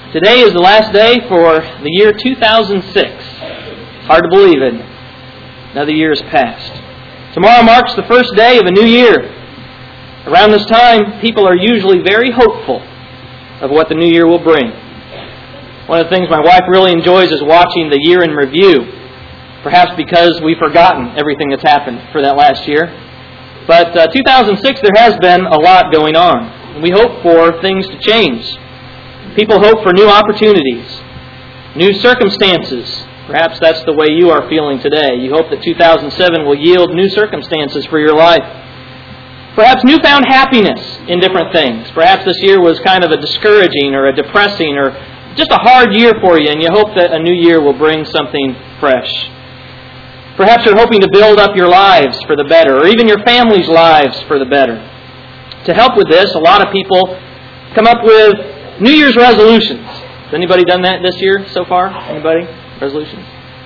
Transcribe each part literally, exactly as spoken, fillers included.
Today is the last day for the year two thousand six. Hard to believe it. Another year has passed. Tomorrow marks the first day of a new year. Around this time, people are usually very hopeful of what the new year will bring. One of the things my wife really enjoys is watching the year in review. Perhaps because we've forgotten everything that's happened for that last year. But uh, two thousand six, there has been a lot going on. And we hope for things to change. People hope for new opportunities, new circumstances. Perhaps that's the way you are feeling today. You hope that two thousand seven will yield new circumstances for your life. Perhaps newfound happiness in different things. Perhaps this year was kind of a discouraging or a depressing or just a hard year for you, and you hope that a new year will bring something fresh. Perhaps you're hoping to build up your lives for the better, or even your family's lives for the better. To help with this, a lot of people come up with New Year's resolutions. Has anybody done that this year so far? Anybody? Resolutions?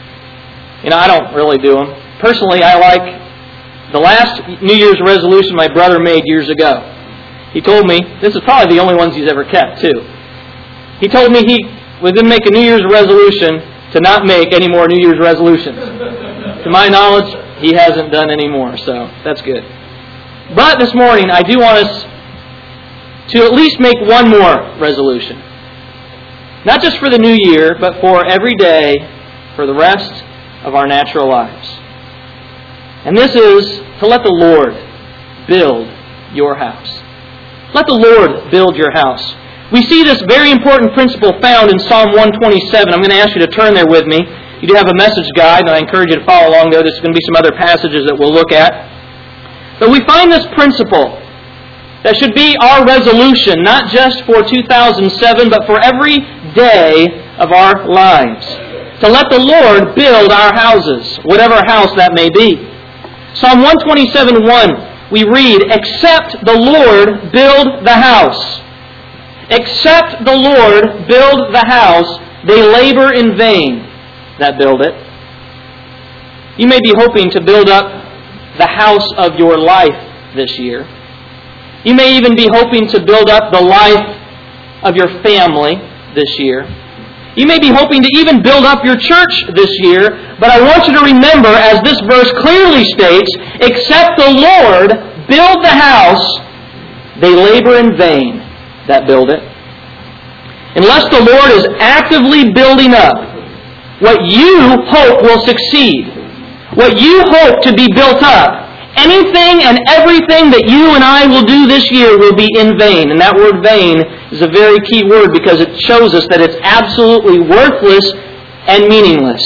You know, I don't really do them. Personally, I like the last New Year's resolution my brother made years ago. He told me, this is probably the only ones he's ever kept too. He told me he was going to make a New Year's resolution to not make any more New Year's resolutions. To my knowledge, he hasn't done any more, so that's good. But this morning, I do want us to at least make one more resolution. Not just for the new year, but for every day for the rest of our natural lives. And this is to let the Lord build your house. Let the Lord build your house. We see this very important principle found in Psalm one twenty-seven. I'm going to ask you to turn there with me. You do have a message guide, and I encourage you to follow along there. There's going to be some other passages that we'll look at. But we find this principle that should be our resolution, not just for two thousand seven, but for every day of our lives. To let the Lord build our houses, whatever house that may be. Psalm one twenty-seven one, we read, "Except the Lord build the house. Except the Lord build the house, they labor in vain that build it." You may be hoping to build up the house of your life this year. You may even be hoping to build up the life of your family this year. You may be hoping to even build up your church this year, but I want you to remember, as this verse clearly states, except the Lord build the house, they labor in vain that build it. Unless the Lord is actively building up what you hope will succeed, what you hope to be built up, anything and everything that you and I will do this year will be in vain. And that word vain is a very key word because it shows us that it's absolutely worthless and meaningless.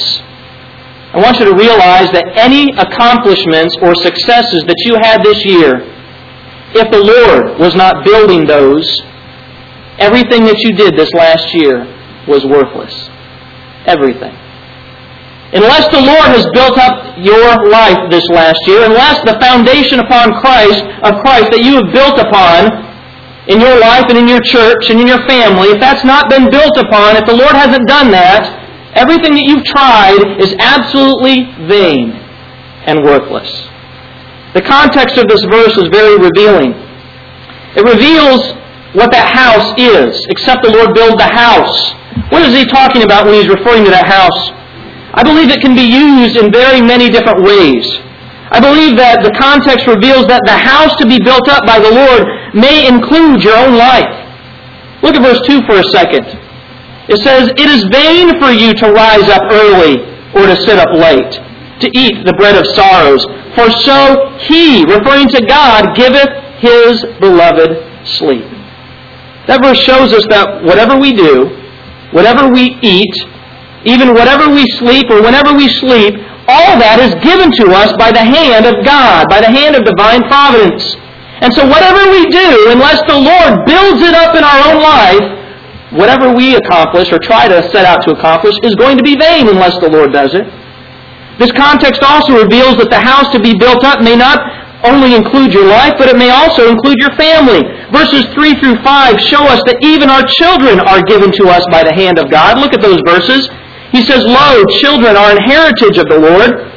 I want you to realize that any accomplishments or successes that you had this year, if the Lord was not building those, everything that you did this last year was worthless. Everything. Unless the Lord has built up your life this last year, unless the foundation upon Christ, of Christ that you have built upon in your life and in your church and in your family, if that's not been built upon, if the Lord hasn't done that, everything that you've tried is absolutely vain and worthless. The context of this verse is very revealing. It reveals what that house is, except the Lord build the house. What is he talking about when he's referring to that house? I believe it can be used in very many different ways. I believe that the context reveals that the house to be built up by the Lord may include your own life. Look at verse two for a second. It says, "It is vain for you to rise up early or to sit up late, to eat the bread of sorrows. For so He," referring to God, "giveth His beloved sleep." That verse shows us that whatever we do, whatever we eat, even whatever we sleep or whenever we sleep, all that is given to us by the hand of God, by the hand of divine providence. And so whatever we do, unless the Lord builds it up in our own life, whatever we accomplish or try to set out to accomplish is going to be vain unless the Lord does it. This context also reveals that the house to be built up may not only include your life, but it may also include your family. Verses three through five show us that even our children are given to us by the hand of God. Look at those verses. He says, "Lo, children are an heritage of the Lord.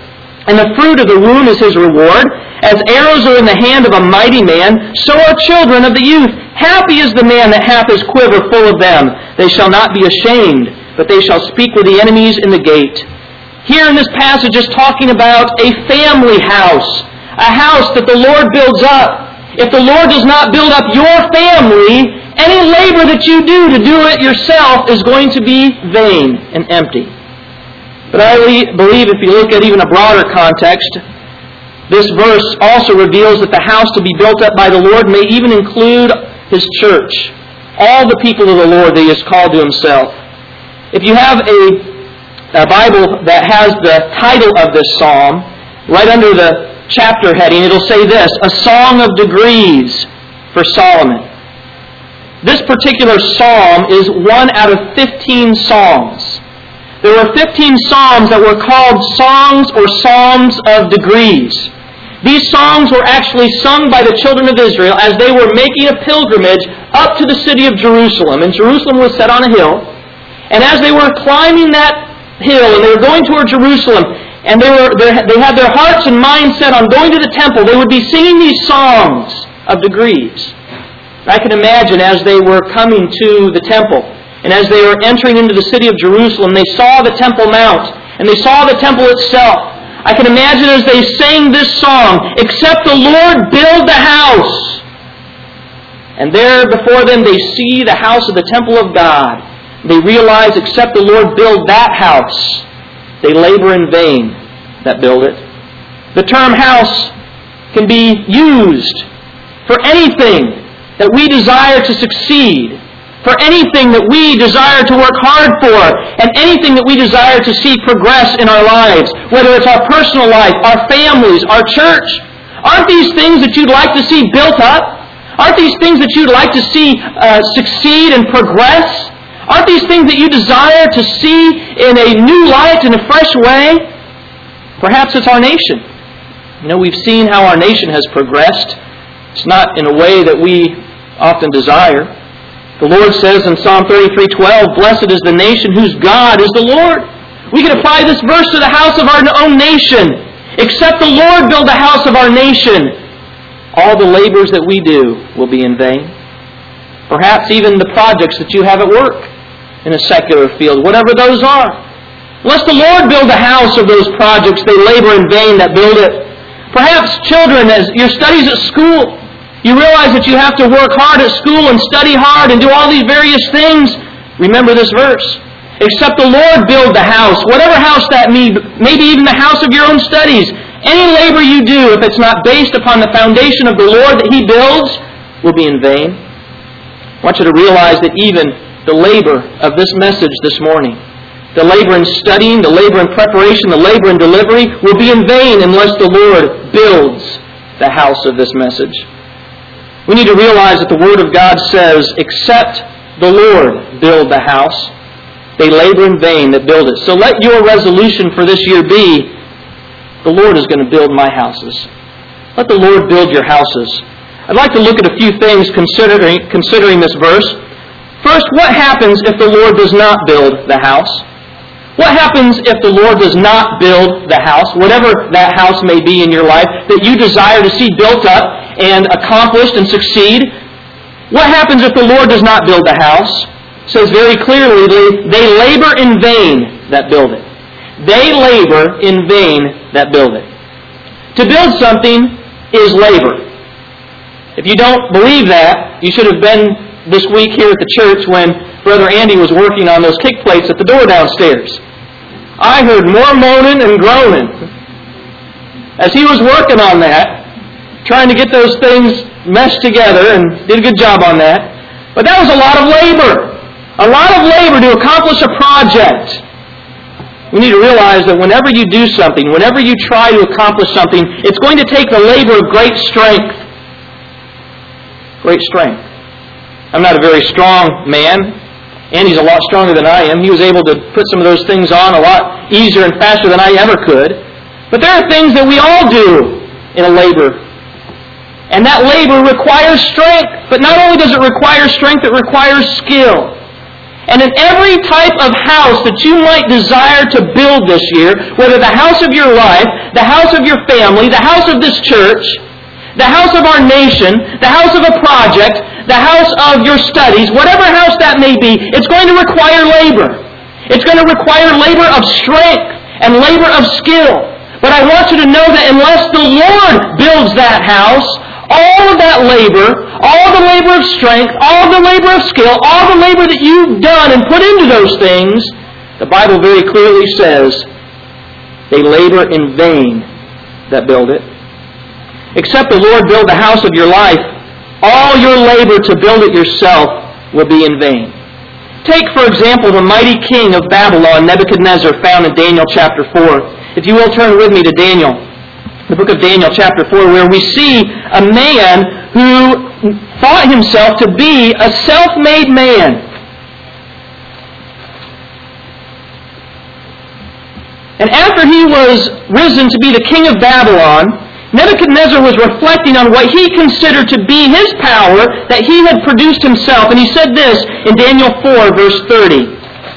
and the fruit of the womb is his reward. As arrows are in the hand of a mighty man, so are children of the youth. Happy is the man that hath his quiver full of them. They shall not be ashamed, but they shall speak with the enemies in the gate. Here in this passage is talking about a family house, a house that the Lord builds up. If the Lord does not build up your family, any labor that you do to do it yourself is going to be vain and empty. But I believe if you look at even a broader context, this verse also reveals that the house to be built up by the Lord may even include His church, all the people of the Lord that He has called to Himself. If you have a, a Bible that has the title of this psalm, right under the chapter heading, it'll say this, A Song of Degrees for Solomon. This particular psalm is one out of fifteen psalms. There were fifteen psalms that were called songs or psalms of degrees. These songs were actually sung by the children of Israel as they were making a pilgrimage up to the city of Jerusalem. And Jerusalem was set on a hill. And as they were climbing that hill and they were going toward Jerusalem, and they were they had their hearts and minds set on going to the temple, they would be singing these songs of degrees. I can imagine as they were coming to the temple, and as they were entering into the city of Jerusalem, they saw the Temple Mount, and they saw the temple itself. I can imagine as they sang this song, Except the Lord build the house. And there before them they see the house of the temple of God. They realize, except the Lord build that house, they labor in vain that build it. The term house can be used for anything that we desire to succeed, for anything that we desire to work hard for, and anything that we desire to see progress in our lives, whether it's our personal life, our families, our church. Aren't these things that you'd like to see built up? Aren't these things that you'd like to see uh, succeed and progress? Aren't these things that you desire to see in a new light, in a fresh way? Perhaps it's our nation. You know, we've seen how our nation has progressed. It's not in a way that we often desire. The Lord says in Psalm thirty-three twelve, Blessed is the nation whose God is the Lord. We can apply this verse to the house of our own nation. Except the Lord build the house of our nation, all the labors that we do will be in vain. Perhaps even the projects that you have at work in a secular field, whatever those are. Unless the Lord build the house of those projects, they labor in vain that build it. Perhaps children, as your studies at school, you realize that you have to work hard at school and study hard and do all these various things. Remember this verse. Except the Lord build the house, whatever house that may be, maybe even the house of your own studies. Any labor you do, if it's not based upon the foundation of the Lord that He builds, will be in vain. I want you to realize that even the labor of this message this morning, the labor in studying, the labor in preparation, the labor in delivery, will be in vain unless the Lord builds the house of this message. We need to realize that the Word of God says, Except the Lord build the house, they labor in vain that build it. So let your resolution for this year be, the Lord is going to build my houses. Let the Lord build your houses. I'd like to look at a few things considering, considering this verse. First, what happens if the Lord does not build the house? What happens if the Lord does not build the house, whatever that house may be in your life, that you desire to see built up and accomplished and succeed? What happens if the Lord does not build the house? It says very clearly, they, they labor in vain that build it. They labor in vain that build it. To build something is labor. If you don't believe that, you should have been this week here at the church when Brother Andy was working on those kick plates at the door downstairs. I heard more moaning and groaning as he was working on that, trying to get those things meshed together, and did a good job on that. But that was a lot of labor. A lot of labor to accomplish a project. We need to realize that whenever you do something, whenever you try to accomplish something, it's going to take the labor of great strength. Great strength. I'm not a very strong man. Andy's a lot stronger than I am. He was able to put some of those things on a lot easier and faster than I ever could. But there are things that we all do in a labor. And that labor requires strength. But not only does it require strength, it requires skill. And in every type of house that you might desire to build this year, whether the house of your life, the house of your family, the house of this church, the house of our nation, the house of a project, the house of your studies, whatever house that may be, it's going to require labor. It's going to require labor of strength and labor of skill. But I want you to know that unless the Lord builds that house, all of that labor, all the labor of strength, all the labor of skill, all the labor that you've done and put into those things, the Bible very clearly says they labor in vain that build it. Except the Lord build the house of your life, all your labor to build it yourself will be in vain. Take, for example, the mighty king of Babylon, Nebuchadnezzar, found in Daniel chapter four. If you will turn with me to Daniel, the book of Daniel chapter four, where we see a man who thought himself to be a self-made man. And after he was risen to be the king of Babylon, Nebuchadnezzar was reflecting on what he considered to be his power that he had produced himself. And he said this in Daniel four, verse thirty.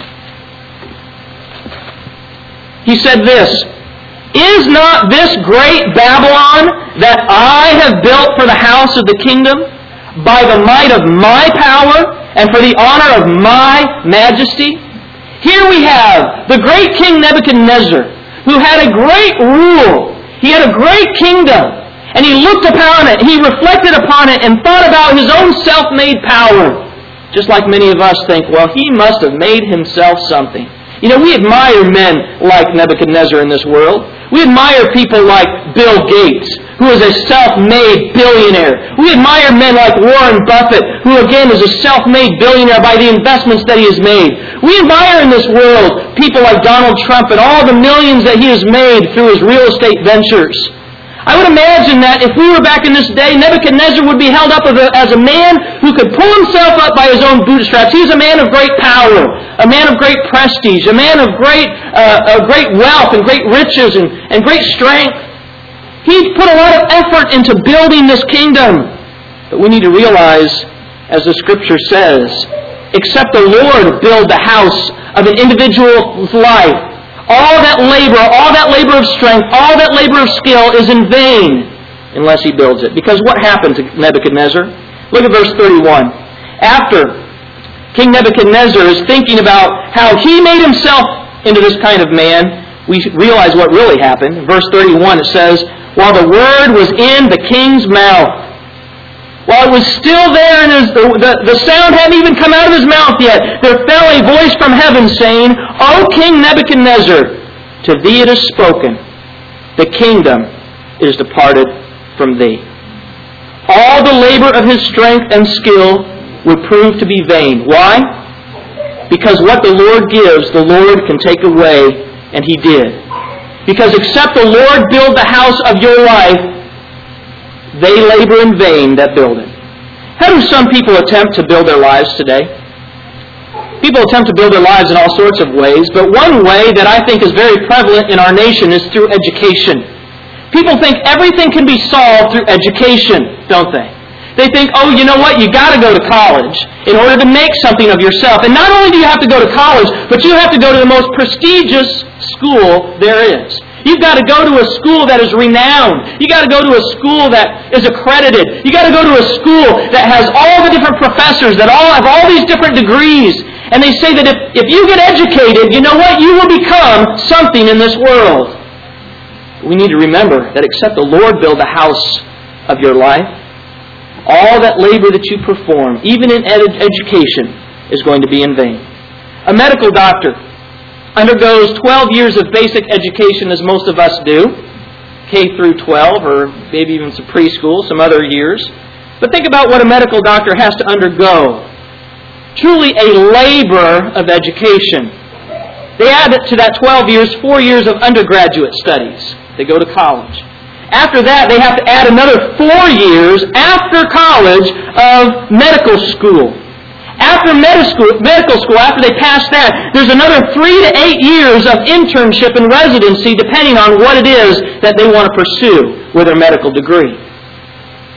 He said this, "Is not this great Babylon that I have built for the house of the kingdom by the might of my power and for the honor of my majesty?" Here we have the great King Nebuchadnezzar, who had a great rule. He had a great kingdom. And he looked upon it, he reflected upon it, and thought about his own self-made power. Just like many of us think, well, he must have made himself something. You know, we admire men like Nebuchadnezzar in this world. We admire people like Bill Gates, who is a self-made billionaire. We admire men like Warren Buffett, who again is a self-made billionaire by the investments that he has made. We admire in this world people like Donald Trump and all the millions that he has made through his real estate ventures. I would imagine that if we were back in this day, Nebuchadnezzar would be held up as a man who could pull himself up by his own bootstraps. He was a man of great power, a man of great prestige, a man of great uh, of great wealth and great riches and, and great strength. He put a lot of effort into building this kingdom. But we need to realize, as the Scripture says, except the Lord build the house of an individual's life, all that labor, all that labor of strength, all that labor of skill is in vain unless he builds it. Because what happened to Nebuchadnezzar? Look at verse thirty-one. After King Nebuchadnezzar is thinking about how he made himself into this kind of man, we realize what really happened. In verse thirty-one it says, "While the word was in the king's mouth," while it was still there and his, the, the, the sound hadn't even come out of his mouth yet, there fell a voice from heaven saying, "O King Nebuchadnezzar, to thee it is spoken, the kingdom is departed from thee." All the labor of his strength and skill would prove to be vain. Why? Because what the Lord gives, the Lord can take away, and he did. Because except the Lord build the house of your life, they labor in vain that build it. How do some people attempt to build their lives today? People attempt to build their lives in all sorts of ways, but one way that I think is very prevalent in our nation is through education. People think everything can be solved through education, don't they? They think, oh, you know what, you got to go to college in order to make something of yourself. And not only do you have to go to college, but you have to go to the most prestigious school there is. You've got to go to a school that is renowned. You've got to go to a school that is accredited. You've got to go to a school that has all the different professors that all have all these different degrees. And they say that if, if you get educated, you know what? You will become something in this world. We need to remember that except the Lord build the house of your life, all that labor that you perform, even in ed- education, is going to be in vain. A medical doctor undergoes twelve years of basic education, as most of us do, K through twelve, or maybe even some preschool, some other years. But think about what a medical doctor has to undergo. Truly a labor of education. They add to that twelve years, four years of undergraduate studies. They go to college. After that, they have to add another four years after college of medical school. After medical school, after they pass that, there's another three to eight years of internship and residency, depending on what it is that they want to pursue with their medical degree.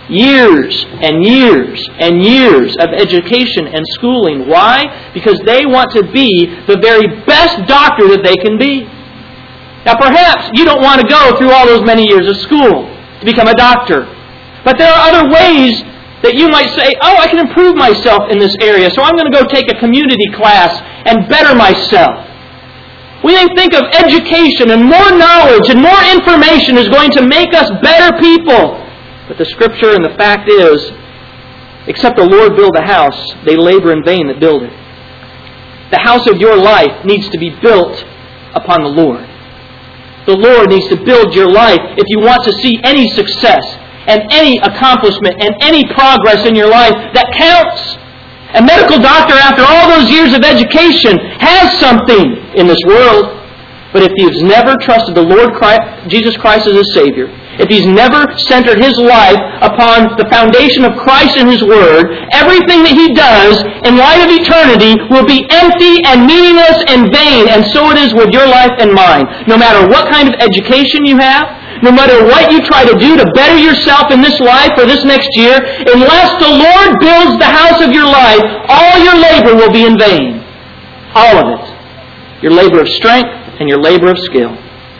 years and years and years of education and schooling. Why? Because they want to be the very best doctor that they can be. Now perhaps you don't want to go through all those many years of school to become a doctor. But there are other ways that you might say, oh, I can improve myself in this area, so I'm going to go take a community class and better myself. We may think of education and more knowledge and more information is going to make us better people. But the Scripture and the fact is, except the Lord build a house, they labor in vain that build it. The house of your life needs to be built upon the Lord. The Lord needs to build your life if you want to see any success and any accomplishment and any progress in your life that counts. A medical doctor, after all those years of education, has something in this world. But if he's never trusted the Lord Christ, Jesus Christ as his Savior, if he's never centered his life upon the foundation of Christ and His Word, everything that he does in light of eternity will be empty and meaningless and vain. And so it is with your life and mine. No matter what kind of education you have, no matter what you try to do to better yourself in this life or this next year, unless the Lord builds the house of your life, all your labor will be in vain. All of it. Your labor of strength and your labor of skill.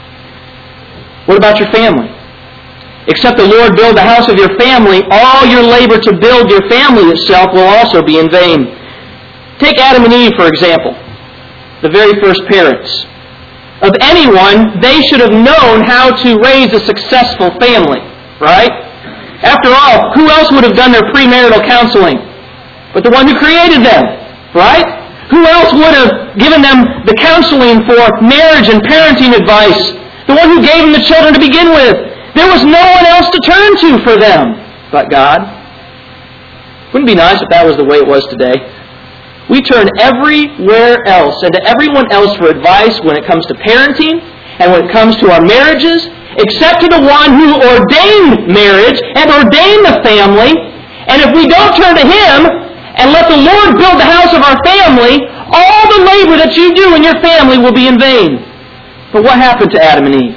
What about your family? Except the Lord build the house of your family, all your labor to build your family itself will also be in vain. Take Adam and Eve, for example, the very first parents. Of anyone, they should have known how to raise a successful family, right? After all, who else would have done their premarital counseling but the one who created them, right? Who else would have given them the counseling for marriage and parenting advice? The one who gave them the children to begin with. There was no one else to turn to for them but God. Wouldn't it be nice if that was the way it was today? We turn everywhere else and to everyone else for advice when it comes to parenting and when it comes to our marriages, except to the one who ordained marriage and ordained the family. And if we don't turn to Him and let the Lord build the house of our family, all the labor that you do in your family will be in vain. But what happened to Adam and Eve?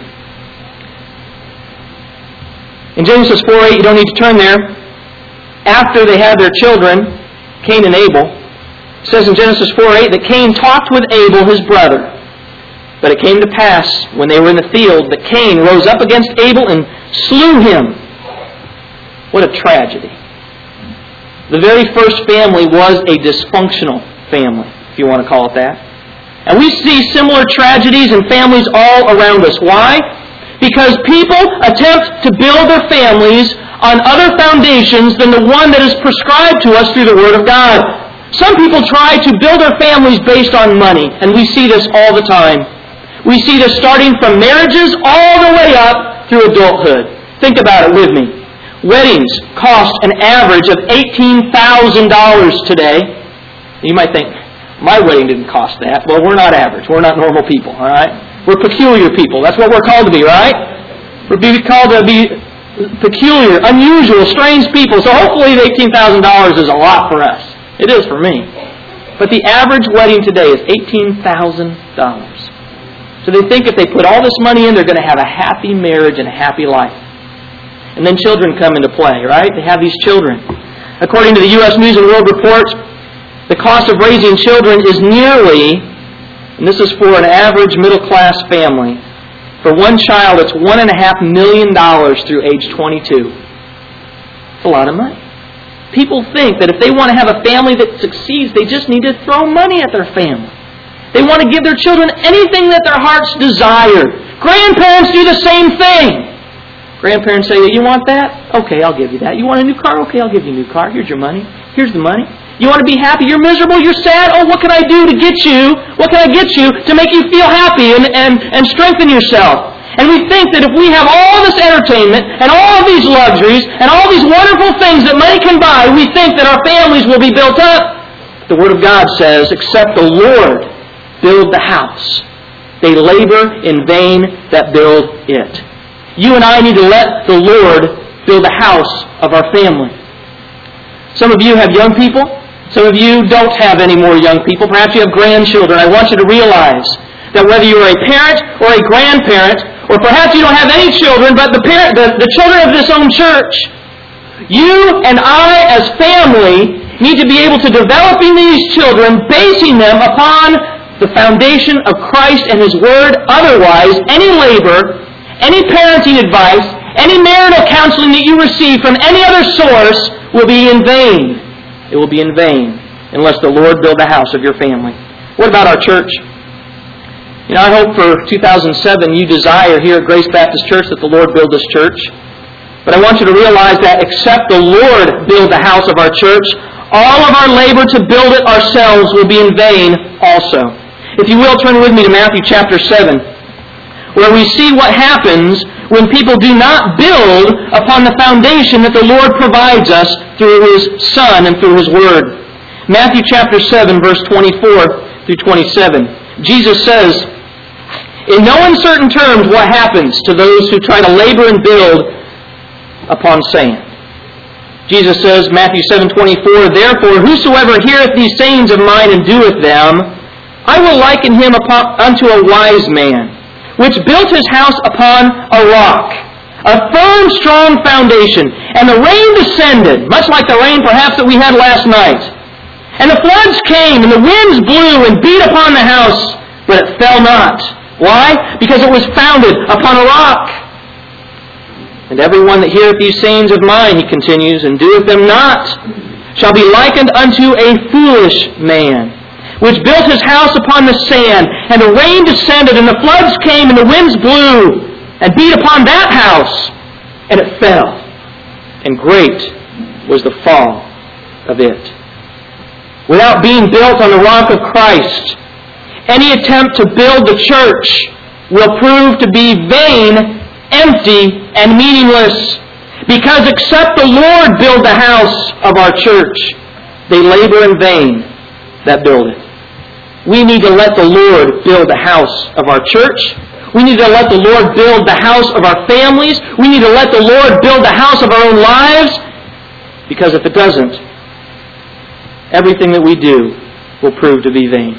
In Genesis four eight, you don't need to turn there. After they had their children, Cain and Abel, it says in Genesis four eight that Cain talked with Abel, his brother. But it came to pass, when they were in the field, that Cain rose up against Abel and slew him. What a tragedy. The very first family was a dysfunctional family, if you want to call it that. And we see similar tragedies in families all around us. Why? Because people attempt to build their families on other foundations than the one that is prescribed to us through the Word of God. Some people try to build their families based on money, and we see this all the time. We see this starting from marriages all the way up through adulthood. Think about it with me. Weddings cost an average of eighteen thousand dollars today. You might think, my wedding didn't cost that. Well, we're not average. We're not normal people, all right? We're peculiar people. That's what we're called to be, right? We're called to be peculiar, unusual, strange people. So hopefully the eighteen thousand dollars is a lot for us. It is for me. But the average wedding today is eighteen thousand dollars. So they think if they put all this money in, they're going to have a happy marriage and a happy life. And then children come into play, right? They have these children. According to the U S News and World Report, the cost of raising children is nearly, and this is for an average middle-class family, for one child it's one and a half million dollars through age twenty-two. It's a lot of money. People think that if they want to have a family that succeeds, they just need to throw money at their family. They want to give their children anything that their hearts desire. Grandparents do the same thing. Grandparents say, you want that? Okay, I'll give you that. You want a new car? Okay, I'll give you a new car. Here's your money. Here's the money. You want to be happy? You're miserable? You're sad? Oh, what can I do to get you? What can I get you to make you feel happy and, and, and strengthen yourself? And we think that if we have all this entertainment and all of these luxuries and all these wonderful things that money can buy, we think that our families will be built up. The Word of God says, except the Lord build the house, they labor in vain that build it. You and I need to let the Lord build the house of our family. Some of you have young people. Some of you don't have any more young people. Perhaps you have grandchildren. I want you to realize that whether you are a parent or a grandparent, or perhaps you don't have any children, but the parent, the, the children of this own church, You and I, as family, need to be able to developing these children, basing them upon the foundation of Christ and His Word. Otherwise, any labor, any parenting advice, any marital counseling that you receive from any other source will be in vain. It will be in vain unless the Lord build the house of your family. What about our church? You know, I hope for two thousand seven you desire here at Grace Baptist Church that the Lord build this church. But I want you to realize that except the Lord build the house of our church, all of our labor to build it ourselves will be in vain also. If you will, turn with me to Matthew chapter seven, where we see what happens when people do not build upon the foundation that the Lord provides us through His Son and through His Word. Matthew chapter seven, verse twenty-four through twenty-seven. Jesus says, in no uncertain terms what happens to those who try to labor and build upon sand. Jesus says, Matthew seven twenty-four, therefore whosoever heareth these sayings of mine and doeth them, I will liken him upon, unto a wise man, which built his house upon a rock, a firm, strong foundation. And the rain descended, much like the rain perhaps that we had last night. And the floods came, and the winds blew and beat upon the house, but it fell not. Why? Because it was founded upon a rock. And everyone that heareth these sayings of mine, he continues, and doeth them not, shall be likened unto a foolish man, which built his house upon the sand, and the rain descended, and the floods came, and the winds blew, and beat upon that house, and it fell. And great was the fall of it. Without being built on the rock of Christ, any attempt to build the church will prove to be vain, empty, and meaningless. Because except the Lord build the house of our church, they labor in vain that build it. We need to let the Lord build the house of our church. We need to let the Lord build the house of our families. We need to let the Lord build the house of our own lives. Because if it doesn't, everything that we do will prove to be vain.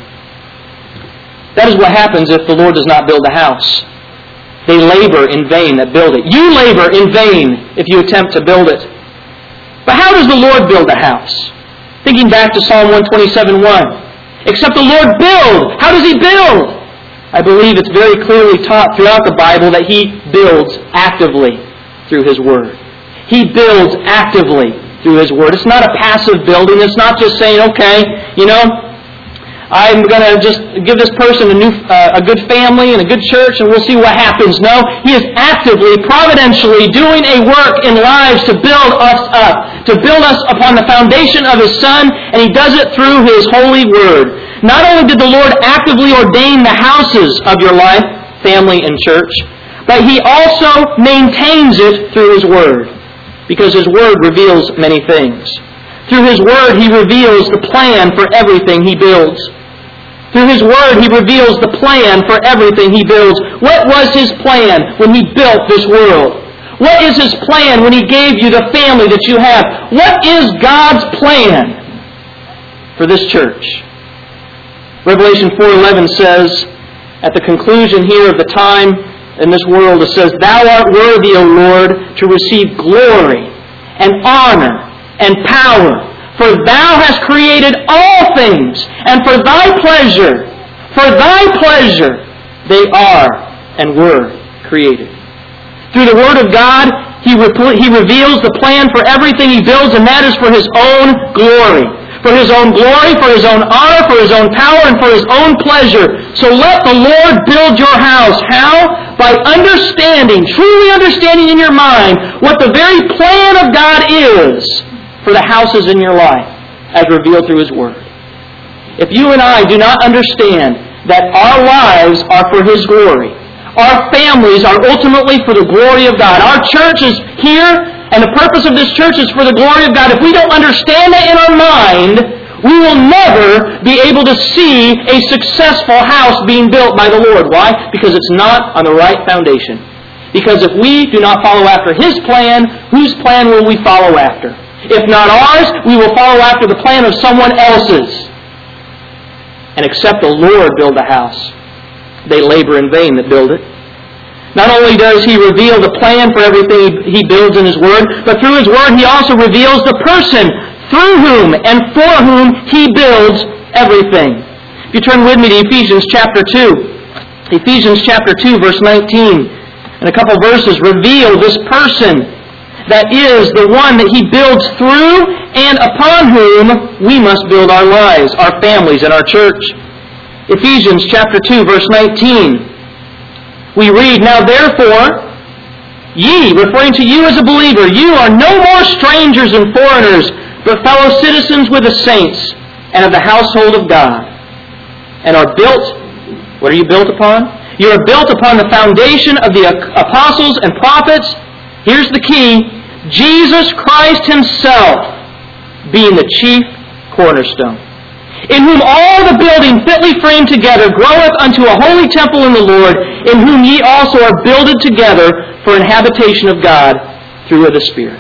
That is what happens if the Lord does not build the house. They labor in vain that build it. You labor in vain if you attempt to build it. But how does the Lord build a house? Thinking back to Psalm one twenty-seven one. Except the Lord build. How does He build? I believe it's very clearly taught throughout the Bible that He builds actively through His Word. He builds actively through His Word. It's not a passive building. It's not just saying, okay, you know, I'm going to just give this person a new, uh, a good family and a good church and we'll see what happens. No, He is actively, providentially doing a work in lives to build us up, to build us upon the foundation of His Son, and He does it through His holy Word. Not only did the Lord actively ordain the houses of your life, family and church, but He also maintains it through His Word, because His Word reveals many things. Through His Word, He reveals the plan for everything He builds. Through His Word, He reveals the plan for everything He builds. What was His plan when He built this world? What is His plan when He gave you the family that you have? What is God's plan for this church? Revelation four eleven says, at the conclusion here of the time in this world, it says, Thou art worthy, O Lord, to receive glory and honor and power. For Thou hast created all things, and for Thy pleasure, for Thy pleasure, they are and were created. Through the Word of God, He, re- he reveals the plan for everything He builds, and that is for His own glory. For His own glory, for His own honor, for His own power, and for His own pleasure. So let the Lord build your house. How? By understanding, truly understanding in your mind, what the very plan of God is for the houses in your life, as revealed through His Word. If you and I do not understand that our lives are for His glory, our families are ultimately for the glory of God, our church is here, and the purpose of this church is for the glory of God. If we don't understand that in our mind, we will never be able to see a successful house being built by the Lord. Why? Because it's not on the right foundation. Because if we do not follow after His plan, whose plan will we follow after? If not ours, we will follow after the plan of someone else's. And except the Lord build the house, they labor in vain that build it. Not only does He reveal the plan for everything He builds in His Word, but through His Word He also reveals the person through whom and for whom He builds everything. If you turn with me to Ephesians chapter two. Ephesians chapter two, verse nineteen, and a couple verses reveal this person that is the one that He builds through and upon whom we must build our lives, our families, and our church. Ephesians chapter two, verse nineteen. We read, "Now therefore, ye," referring to you as a believer, "you are no more strangers and foreigners, but fellow citizens with the saints and of the household of God, and are built," what are you built upon? "You are built upon the foundation of the apostles and prophets," here's the key, "Jesus Christ Himself being the chief cornerstone, in whom all the building fitly framed together groweth unto a holy temple in the Lord, in whom ye also are builded together for an habitation of God through the Spirit."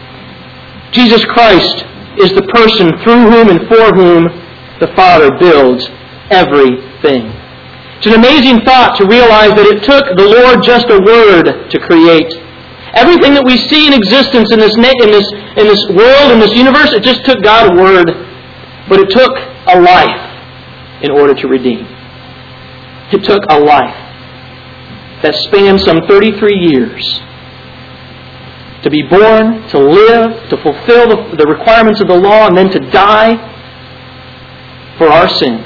Jesus Christ is the person through whom and for whom the Father builds everything. It's an amazing thought to realize that it took the Lord just a word to create. Everything that we see in existence in this, in this, in this world, in this universe, it just took God a word. But it took a life in order to redeem. It took a life that spanned some thirty-three years to be born, to live, to fulfill the, the requirements of the law, and then to die for our sins.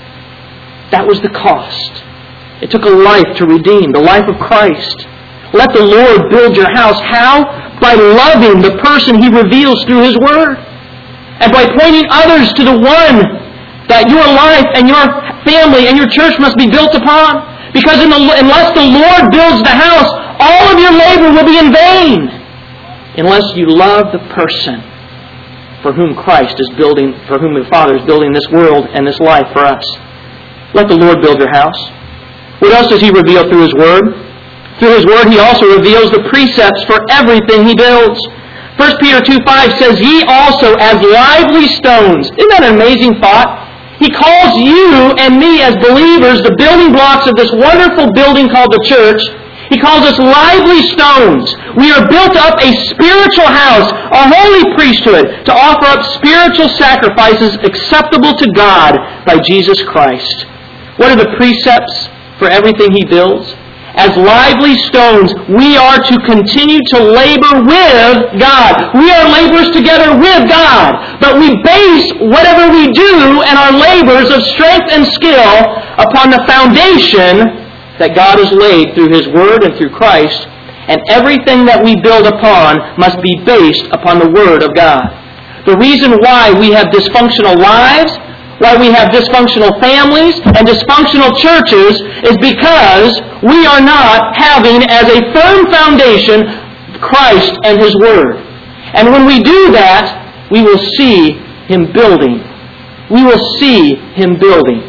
That was the cost. It took a life to redeem, the life of Christ. Let the Lord build your house. How? By loving the person He reveals through His Word. And by pointing others to the one that your life and your family and your church must be built upon. Because in the, unless the Lord builds the house, all of your labor will be in vain. Unless you love the person for whom Christ is building, for whom the Father is building this world and this life for us. Let the Lord build your house. What else does He reveal through His Word? Through His Word He also reveals the precepts for everything He builds. First Peter two five says, "Ye also as lively stones." Isn't that an amazing thought? He calls you and me as believers the building blocks of this wonderful building called the church. He calls us lively stones. We are built up a spiritual house, a holy priesthood, to offer up spiritual sacrifices acceptable to God by Jesus Christ. What are the precepts for everything He builds? As lively stones, we are to continue to labor with God. We are laborers together with God. But we base whatever we do and our labors of strength and skill upon the foundation that God has laid through His Word and through Christ. And everything that we build upon must be based upon the Word of God. The reason why we have dysfunctional lives, why we have dysfunctional families and dysfunctional churches, is because we are not having as a firm foundation Christ and His Word. And when we do that, we will see Him building. We will see Him building.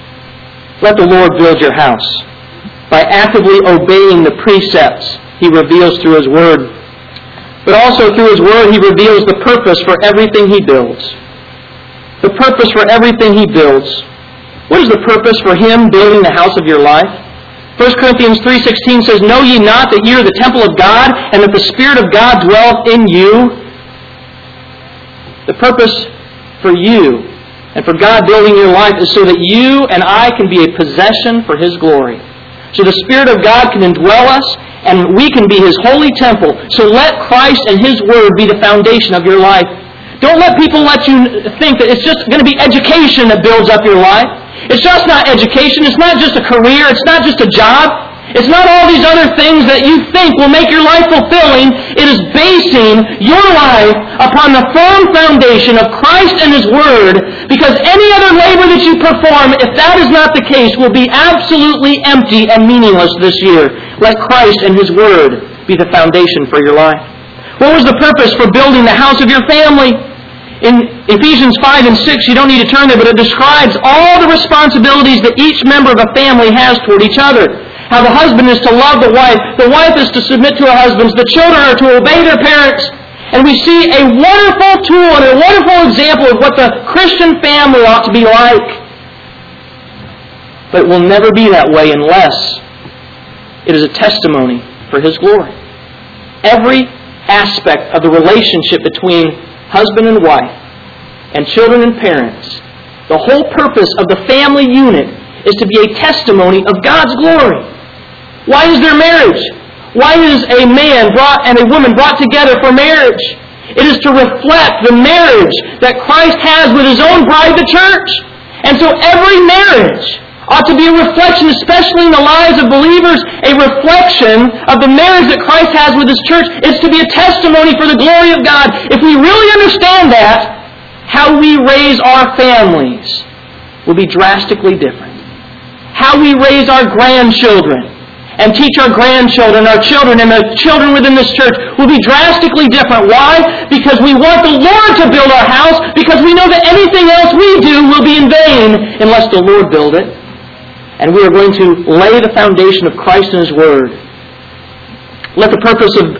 Let the Lord build your house by actively obeying the precepts He reveals through His Word. But also through His Word He reveals the purpose for everything He builds. The purpose for everything He builds. What is the purpose for Him building the house of your life? First Corinthians three sixteen says, "Know ye not that ye are the temple of God, and that the Spirit of God dwelleth in you?" The purpose for you and for God building your life is so that you and I can be a possession for His glory. So the Spirit of God can indwell us, and we can be His holy temple. So let Christ and His Word be the foundation of your life. Don't let people let you think that it's just going to be education that builds up your life. It's just not education. It's not just a career. It's not just a job. It's not all these other things that you think will make your life fulfilling. It is basing your life upon the firm foundation of Christ and His Word, because any other labor that you perform, if that is not the case, will be absolutely empty and meaningless this year. Let Christ and His Word be the foundation for your life. What was the purpose for building the house of your family? In Ephesians five and six, you don't need to turn there, but it describes all the responsibilities that each member of a family has toward each other. How the husband is to love the wife, the wife is to submit to her husbands, the children are to obey their parents. And we see a wonderful tool and a wonderful example of what the Christian family ought to be like. But it will never be that way unless It is a testimony for His glory. Every aspect of the relationship between husband and wife and children and parents, the whole purpose of the family unit is to be a testimony of God's glory. Why is there marriage? Why is a man brought and a woman brought together for marriage? It is to reflect the marriage that Christ has with His own bride, the church. And so every marriage ought to be a reflection, especially in the lives of believers, a reflection of the marriage that Christ has with His church. It's to be a testimony for the glory of God. If we really understand that, how we raise our families will be drastically different. How we raise our grandchildren and teach our grandchildren, our children, and the children within this church will be drastically different. Why? Because we want the Lord to build our house, because we know that anything else we do will be in vain unless the Lord build it. And we are going to lay the foundation of Christ and His Word. Let the purpose of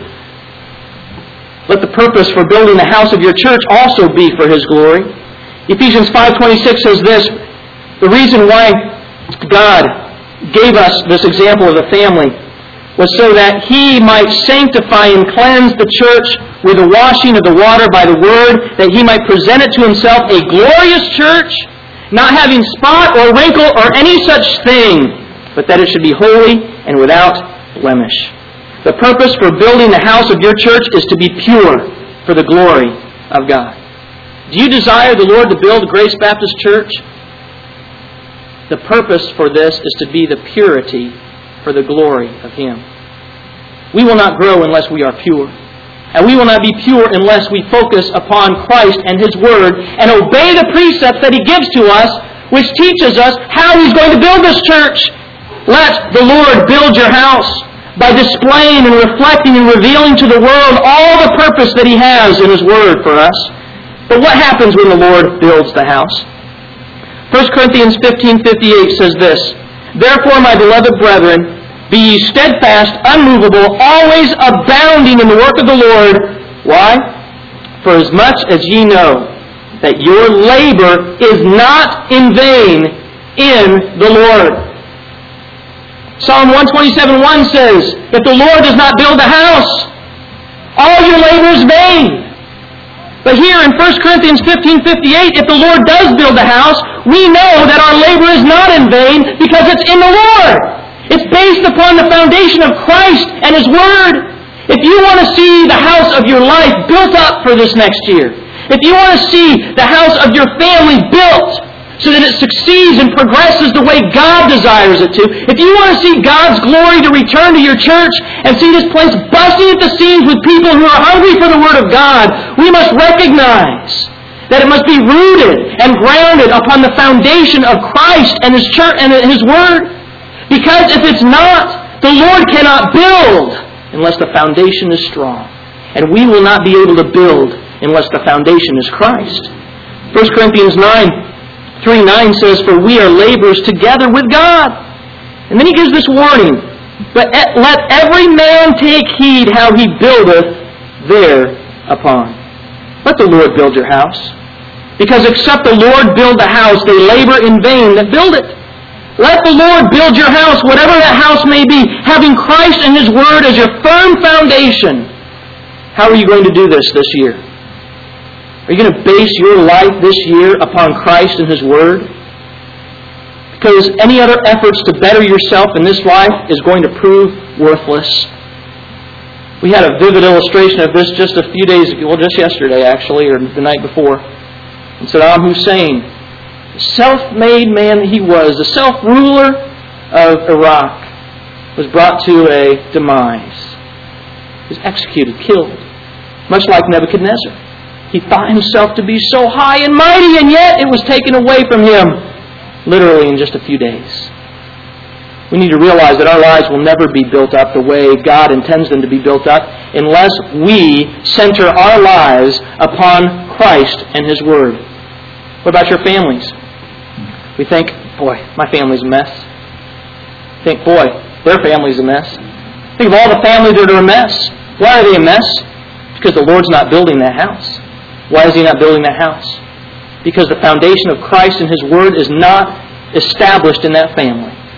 let the purpose for building the house of your church also be for His glory. Ephesians five twenty-six says this, the reason why God gave us this example of the family was so that He might sanctify and cleanse the church with the washing of the water by the Word, that He might present it to Himself a glorious church, not having spot or wrinkle or any such thing, but that it should be holy and without blemish. The purpose for building the house of your church is to be pure for the glory of God. Do you desire the Lord to build Grace Baptist Church? The purpose for this is to be the purity for the glory of Him. We will not grow unless we are pure. And we will not be pure unless we focus upon Christ and His Word and obey the precepts that He gives to us, which teaches us how He's going to build this church. Let the Lord build your house by displaying and reflecting and revealing to the world all the purpose that He has in His Word for us. But what happens when the Lord builds the house? First Corinthians fifteen fifty-eight says this, therefore, my beloved brethren, be ye steadfast, unmovable, always abounding in the work of the Lord. Why? For as much as ye know that your labor is not in vain in the Lord. Psalm one twenty-seven one says that the Lord does not build a house. All your labor is vain. But here in First Corinthians fifteen fifty-eight, if the Lord does build a house, we know that our labor is not in vain because it's in the Lord. It's based upon the foundation of Christ and His Word. If you want to see the house of your life built up for this next year, if you want to see the house of your family built so that it succeeds and progresses the way God desires it to, if you want to see God's glory to return to your church and see this place busting at the seams with people who are hungry for the Word of God, we must recognize that it must be rooted and grounded upon the foundation of Christ and His church and His Word. Because if it's not, the Lord cannot build unless the foundation is strong. And we will not be able to build unless the foundation is Christ. First Corinthians nine, three nine says, for we are laborers together with God. And then he gives this warning, but let every man take heed how he buildeth thereupon. Let the Lord build your house. Because except the Lord build the house, they labor in vain that build it. Let the Lord build your house, whatever that house may be, having Christ and His Word as your firm foundation. How are you going to do this this year? Are you going to base your life this year upon Christ and His Word? Because any other efforts to better yourself in this life is going to prove worthless. We had a vivid illustration of this just a few days ago, well, just yesterday actually, or the night before. And Saddam Hussein, the self-made man that he was, the self-ruler of Iraq, was brought to a demise. He was executed, killed. Much like Nebuchadnezzar. He thought himself to be so high and mighty, and yet it was taken away from him, literally in just a few days. We need to realize that our lives will never be built up the way God intends them to be built up unless we center our lives upon Christ and His Word. What about your families? We think, boy, my family's a mess. Think, boy, their family's a mess. Think of all the families that are a mess. Why are they a mess? Because the Lord's not building that house. Why is He not building that house? Because the foundation of Christ and His Word is not established in that family.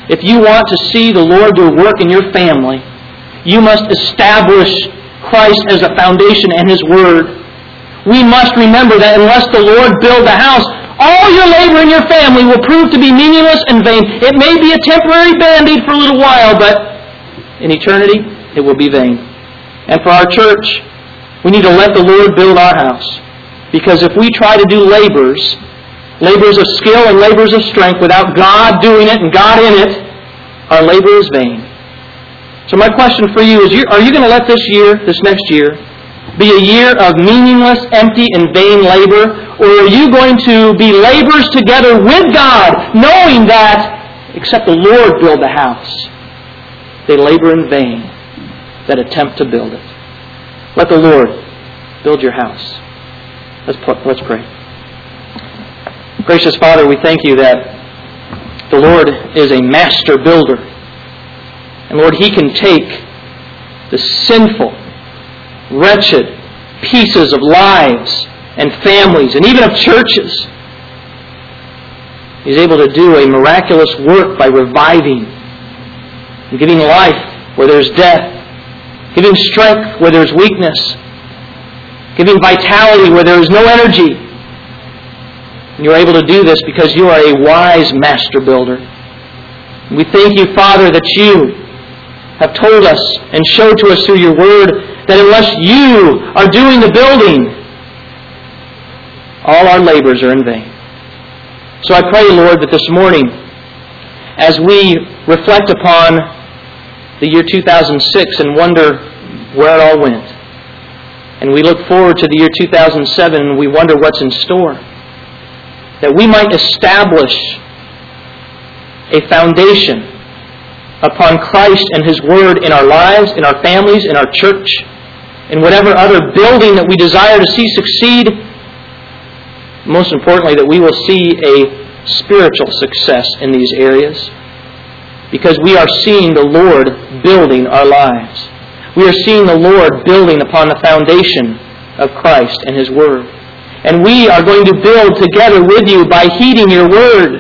If you want to see the Lord do work in your family, you must establish Christ as a foundation and His Word. We must remember that unless the Lord build a house, all your labor in your family will prove to be meaningless and vain. It may be a temporary band-aid for a little while, but in eternity, it will be vain. And for our church, we need to let the Lord build our house. Because if we try to do labors, labors of skill and labors of strength, without God doing it and God in it, our labor is vain. So my question for you is, are you going to let this year, this next year, be a year of meaningless, empty, and vain labor? Or are you going to be laborers together with God, knowing that, except the Lord build the house, they labor in vain that attempt to build it? Let the Lord build your house. Let's, let's pray. Gracious Father, we thank You that the Lord is a master builder. And Lord, He can take the sinful, wretched pieces of lives and families and even of churches. He's able to do a miraculous work by reviving and giving life where there's death, giving strength where there's weakness, giving vitality where there is no energy. And You're able to do this because You are a wise master builder. And we thank You, Father, that You have told us and showed to us through Your Word that unless You are doing the building, all our labors are in vain. So I pray, Lord, that this morning, as we reflect upon the year two thousand six and wonder where it all went, and we look forward to the year two thousand seven and we wonder what's in store, that we might establish a foundation upon Christ and His Word in our lives, in our families, in our church, in whatever other building that we desire to see succeed. Most importantly, that we will see a spiritual success in these areas, because we are seeing the Lord building our lives. We are seeing the Lord building upon the foundation of Christ and His Word. And we are going to build together with You by heeding Your Word,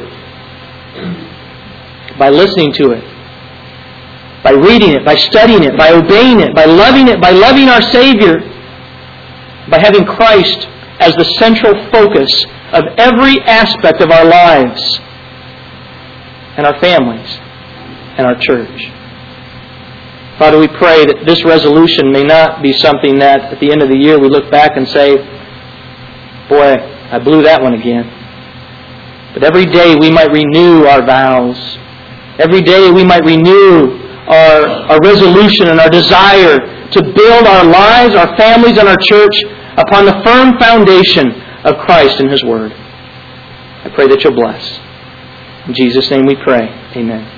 by listening to it, by reading it, by studying it, by obeying it, by loving it, by loving our Savior, by having Christ as the central focus of every aspect of our lives and our families and our church. Father, we pray that this resolution may not be something that at the end of the year we look back and say, boy, I blew that one again. But every day we might renew our vows. Every day we might renew our, our resolution and our desire to build our lives, our families, and our church upon the firm foundation of Christ and His Word. I pray that You'll bless. In Jesus' name we pray. Amen.